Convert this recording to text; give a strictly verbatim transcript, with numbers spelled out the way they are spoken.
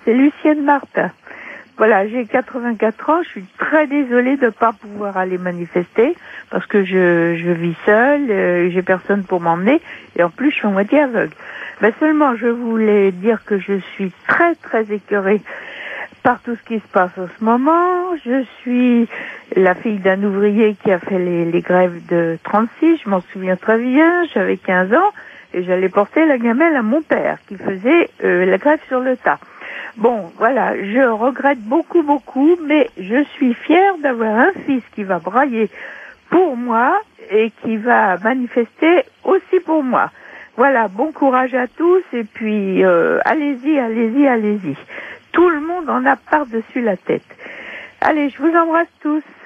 c'est Lucienne Martin. Voilà, j'ai quatre-vingt-quatre ans, je suis très désolée de ne pas pouvoir aller manifester parce que je, je vis seule, euh, j'ai personne pour m'emmener et en plus je suis à moitié aveugle. Mais seulement je voulais dire que je suis très très écœurée par tout ce qui se passe en ce moment. Je suis la fille d'un ouvrier qui a fait les, les grèves de trente-six, je m'en souviens très bien, j'avais quinze ans et j'allais porter la gamelle à mon père qui faisait euh, la grève sur le tas. Bon, voilà, je regrette beaucoup, beaucoup, mais je suis fière d'avoir un fils qui va brailler pour moi et qui va manifester aussi pour moi. Voilà, bon courage à tous et puis euh, allez-y, allez-y, allez-y. Tout le monde en a par-dessus la tête. Allez, je vous embrasse tous.